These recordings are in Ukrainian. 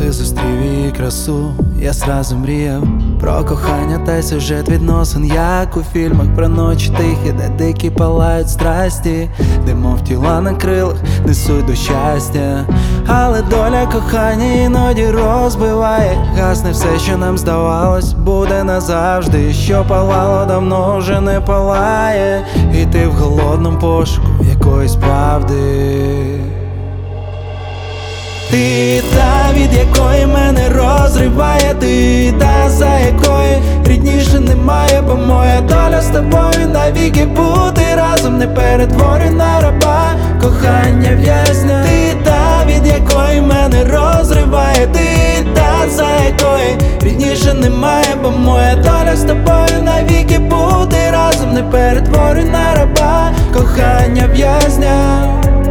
Коли зустрів її красу, я зразу мріяв про кохання та й сюжет відносин, як у фільмах про ночі тихі, де дикі палають страсті, де мов тіла на крилах несуть до щастя. Але доля кохання іноді розбиває, гасне все, що нам здавалось, буде назавжди. Що палало давно вже не палає, і ти в голодному пошуку якоїсь правди. Ти та, від якої мене розриває, ти та, за якої рідніше немає, бо моя доля з тобою навіки бути разом. Не перетворюй на раба кохання в'язня. Ти та, від якої мене розриває, ти та, за якої рідніше немає, бо моя доля з тобою навіки бути разом. Не перетворюй на раба кохання в'язня.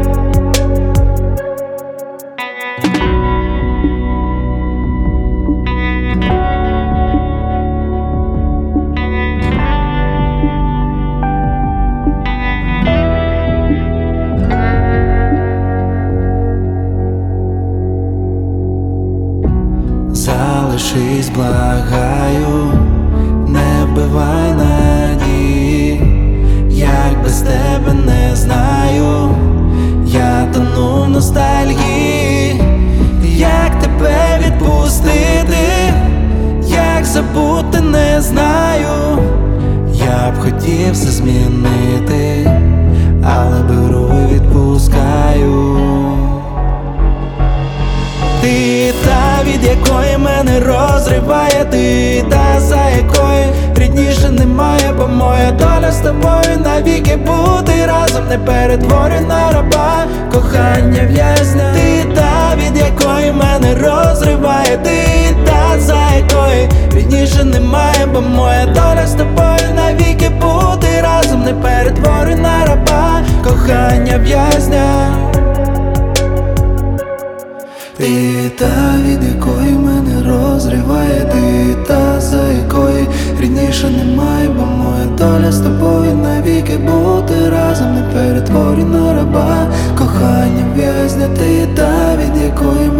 Залишись, благаю, не вбивай надії, як без тебе не знаю, я тону в ностальгії. Як тебе відпустити, як забути не знаю. Я б хотів все змінити, але беру і відпускаю. Ти та, від якої мене розриває, ти та, за якої рідніше немає, бо моя доля з тобою навіки бути разом. Не перетворюй на раба кохання в'язня. Ти та, від якої мене розриває, ти та, за якої рідніше немає, бо моя доля з тобою навіки бути разом. Не перетворюй на раба кохання в'язня. Ти та, від якої мене розриває, ти та, за якої рідніше немає, бо моя доля з тобою навіки бути разом. Не перетворюй на раба кохання в'язня. Ти та, від якої